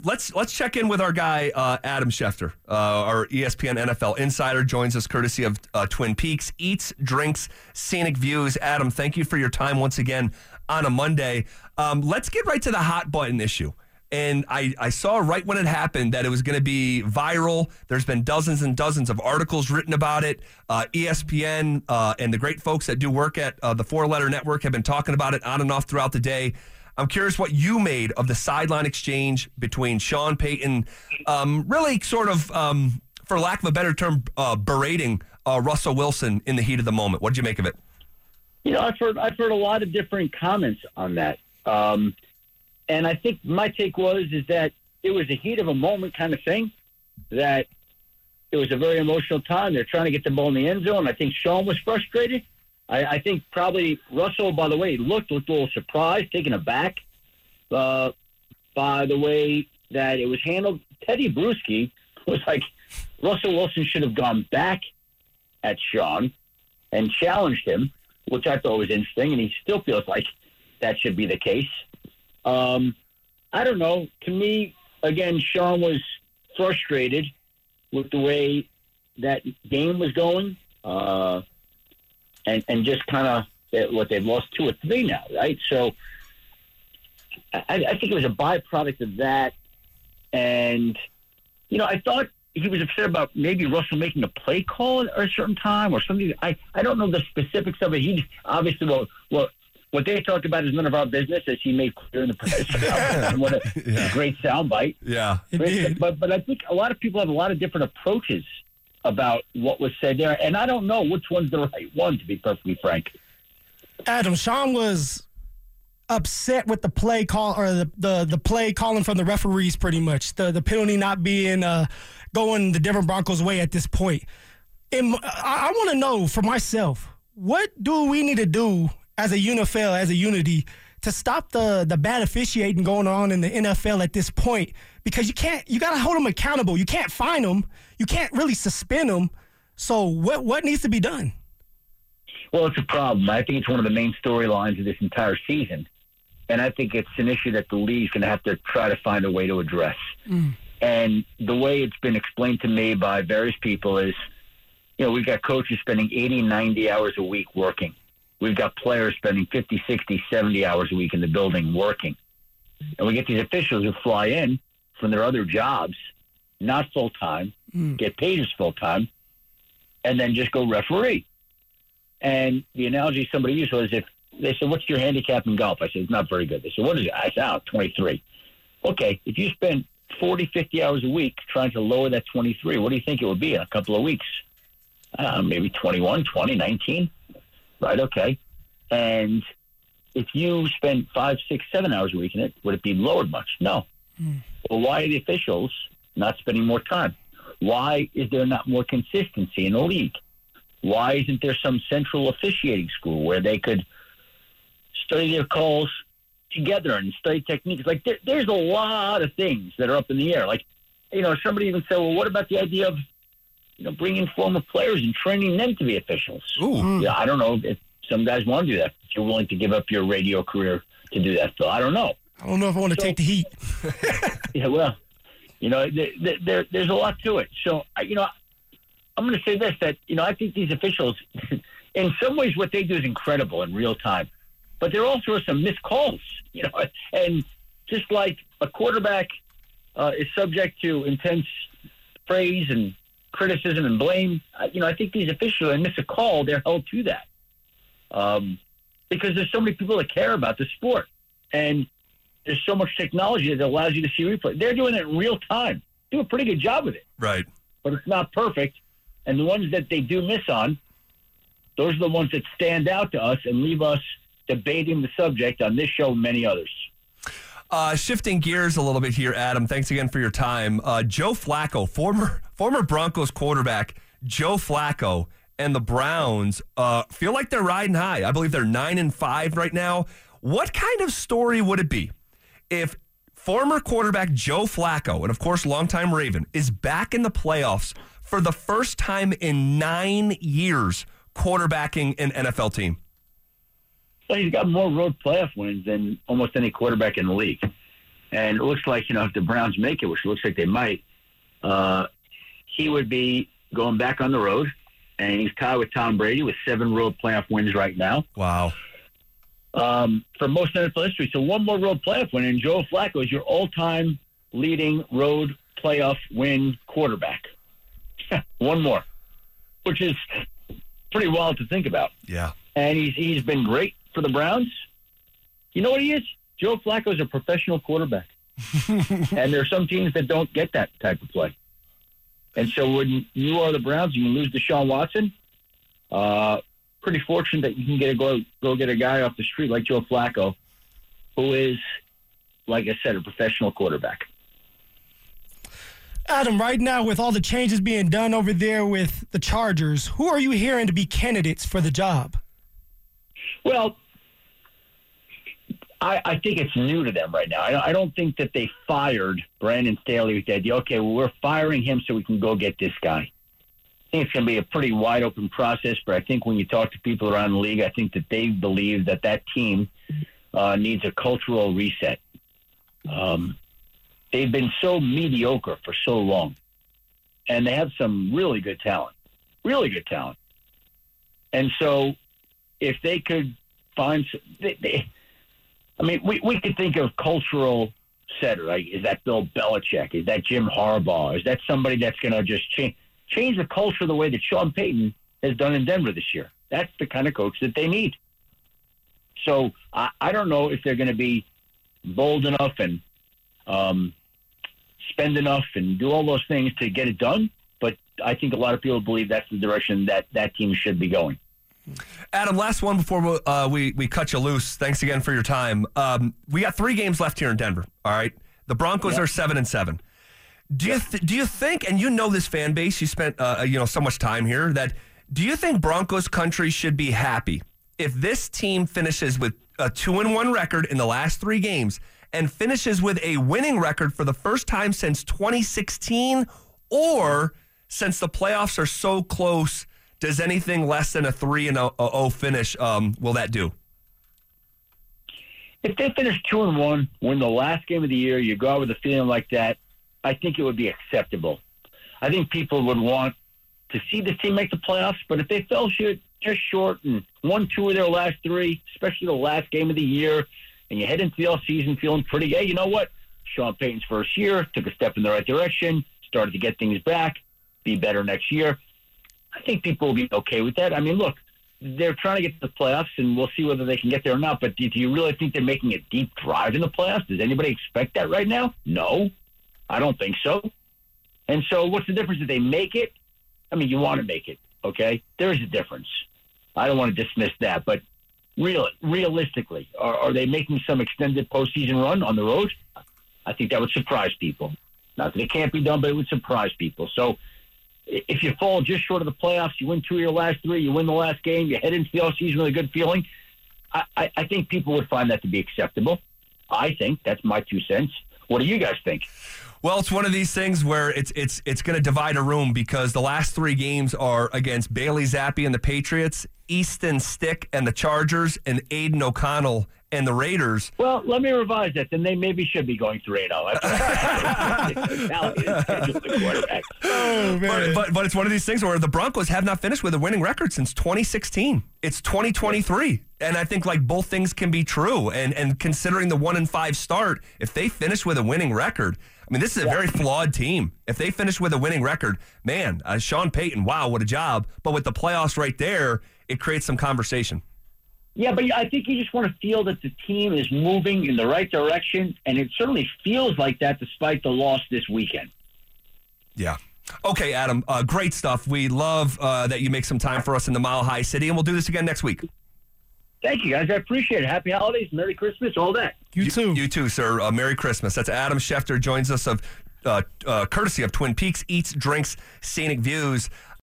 let's check in with our guy Adam Schefter, our ESPN NFL insider, joins us courtesy of Twin Peaks, eats, drinks, scenic views. Adam, thank you for your time once again on a Monday. Let's get right to the hot button issue. And I saw right when it happened that it was going to be viral. There's been dozens and dozens of articles written about it. ESPN and the great folks that do work at the Four Letter Network have been talking about it on and off throughout the day. I'm curious what you made of the sideline exchange between Sean Payton, really sort of, for lack of a better term, berating Russell Wilson in the heat of the moment. What did you make of it? I've heard a lot of different comments on that. And I think my take is that it was a heat of a moment kind of thing, that it was a very emotional time. They're trying to get the ball in the end zone. I think Sean was frustrated. I think probably Russell, by the way, looked a little surprised, taken aback by the way that it was handled. Teddy Bruschi was like, Russell Wilson should have gone back at Sean and challenged him, which I thought was interesting, and he still feels like that should be the case. I don't know. To me, again, Sean was frustrated with the way that game was going. And just kind of what they've lost 2 or 3 now, right? So I think it was a byproduct of that. And, I thought he was upset about maybe Russell making a play call at a certain time or something. I don't know the specifics of it. He obviously, what they talked about is none of our business, as he made clear in the press. What a great soundbite. Yeah. But I think a lot of people have a lot of different approaches about what was said there, and I don't know which one's the right one, to be perfectly frank. Adam, Sean was upset with the play call, or the play calling from the referees, pretty much. The penalty not being going the Denver Broncos' way at this point. I want to know for myself, what do we need to do as a NFL, as a unity, to stop the bad officiating going on in the NFL at this point? Because you got to hold them accountable. You can't fine them. You can't really suspend them. So what needs to be done? Well, it's a problem. I think it's one of the main storylines of this entire season. And I think it's an issue that the league's going to have to try to find a way to address. And the way it's been explained to me by various people is, we've got coaches spending 80, 90 hours a week working. We've got players spending 50, 60, 70 hours a week in the building working. And we get these officials who fly in from their other jobs, not full-time, get paid as full-time, and then just go referee. And the analogy somebody used was, if they said, what's your handicap in golf? I said, it's not very good. They said, what is it? I said, 23. Okay, if you spend 40, 50 hours a week trying to lower that 23, what do you think it would be in a couple of weeks? Maybe 21, 20, 19. Right, okay. And if you spend 5, 6, 7 hours a week in it, would it be lowered much? No. Well, why are the officials not spending more time? Why is there not more consistency in the league? Why isn't there some central officiating school where they could study their calls together and study techniques? Like, there's a lot of things that are up in the air. Like, somebody even said, well, what about the idea of bringing former players and training them to be officials? Ooh. Yeah, I don't know if some guys want to do that. If you're willing to give up your radio career to do that, Phil, I don't know. I don't know if I want to take the heat. Yeah, well, there's a lot to it. So, I'm going to say this, that, I think these officials, in some ways what they do is incredible in real time. But there also are some missed calls, and just like a quarterback is subject to intense praise and criticism and blame, I think these officials, they miss a call, they're held to that. Because there's so many people that care about the sport. And there's so much technology that allows you to see replay. They're doing it in real time. Do a pretty good job with it. Right. But it's not perfect. And the ones that they do miss on, those are the ones that stand out to us and leave us debating the subject on this show and many others. Shifting gears a little bit here, Adam. Thanks again for your time. Joe Flacco, former Broncos quarterback, Joe Flacco, and the Browns feel like they're riding high. I believe they're 9-5 right now. What kind of story would it be if former quarterback Joe Flacco, and of course longtime Raven, is back in the playoffs for the first time in 9 years quarterbacking an NFL team? Well, he's got more road playoff wins than almost any quarterback in the league. and it looks like, if the Browns make it, which looks like they might, he would be going back on the road, and he's tied with Tom Brady with 7 road playoff wins right now. Wow. For most NFL history. So one more road playoff win, and Joe Flacco is your all-time leading road playoff win quarterback. One more, which is pretty wild to think about. Yeah. And he's been great for the Browns. You know what he is? Joe Flacco is a professional quarterback. And there are some teams that don't get that type of play. And so when you are the Browns, you can lose Deshaun Watson. Pretty fortunate that you can go get a guy off the street like Joe Flacco, who is, like I said, a professional quarterback. Adam, right now with all the changes being done over there with the Chargers, who are you hearing to be candidates for the job? Well, I think it's new to them right now. I don't think that they fired Brandon Staley with the idea, okay, well, we're firing him so we can go get this guy. I think it's going to be a pretty wide open process, but I think when you talk to people around the league, I think that they believe that team needs a cultural reset. They've been so mediocre for so long, and they have some really good talent. And so if they could find we could think of cultural setter, right? Is that Bill Belichick? Is that Jim Harbaugh? Is that somebody that's going to just change the culture the way that Sean Payton has done in Denver this year? That's the kind of coach that they need. So I don't know if they're going to be bold enough and spend enough and do all those things to get it done, but I think a lot of people believe that's the direction that team should be going. Adam, last one before we cut you loose. Thanks again for your time. We got 3 games left here in Denver. All right, the Broncos are 7-7. Do you think, and you know this fan base, you spent so much time here, that do you think Broncos country should be happy if this team finishes with a 2-1 record in the last 3 games and finishes with a winning record for the first time since 2016, or since the playoffs are so close, does anything less than a 3-0 finish, will that do? If they finish 2-1, win the last game of the year, you go out with a feeling like that, I think it would be acceptable. I think people would want to see this team make the playoffs, but if they fell just short and won 2 of their last 3, especially the last game of the year, and you head into the offseason feeling pretty, hey, you know what? Sean Payton's first year, took a step in the right direction, started to get things back, be better next year. I think people will be okay with that. I mean, look, they're trying to get to the playoffs, and we'll see whether they can get there or not, but do you really think they're making a deep drive in the playoffs? Does anybody expect that right now? No, I don't think so. And so what's the difference if they make it? I mean, you want to make it, okay? There is a difference. I don't want to dismiss that, but realistically, are they making some extended postseason run on the road? I think that would surprise people. Not that it can't be done, but it would surprise people. So if you fall just short of the playoffs, you win 2 of your last 3, you win the last game, you head into the offseason with a good feeling, I think people would find that to be acceptable. I think. That's my 2 cents. What do you guys think? Well, it's one of these things where it's going to divide a room, because the last 3 games are against Bailey Zappi and the Patriots, Easton Stick and the Chargers, and Aiden O'Connell and the Raiders. Well, let me revise that. Then they maybe should be going 3-0. But it's one of these things where the Broncos have not finished with a winning record since 2016. It's 2023. And I think both things can be true. And considering the 1-5 start, if they finish with a winning record, I mean, this is a very flawed team. If they finish with a winning record, man, Sean Payton, wow, what a job. But with the playoffs right there, it creates some conversation. Yeah, but I think you just want to feel that the team is moving in the right direction, and it certainly feels like that despite the loss this weekend. Yeah. Okay, Adam, great stuff. We love that you make some time for us in the Mile High City, and we'll do this again next week. Thank you, guys. I appreciate it. Happy holidays, Merry Christmas, all that. You too. You too, sir. Merry Christmas. That's Adam Schefter, joins us courtesy of Twin Peaks, Eats, Drinks, Scenic Views.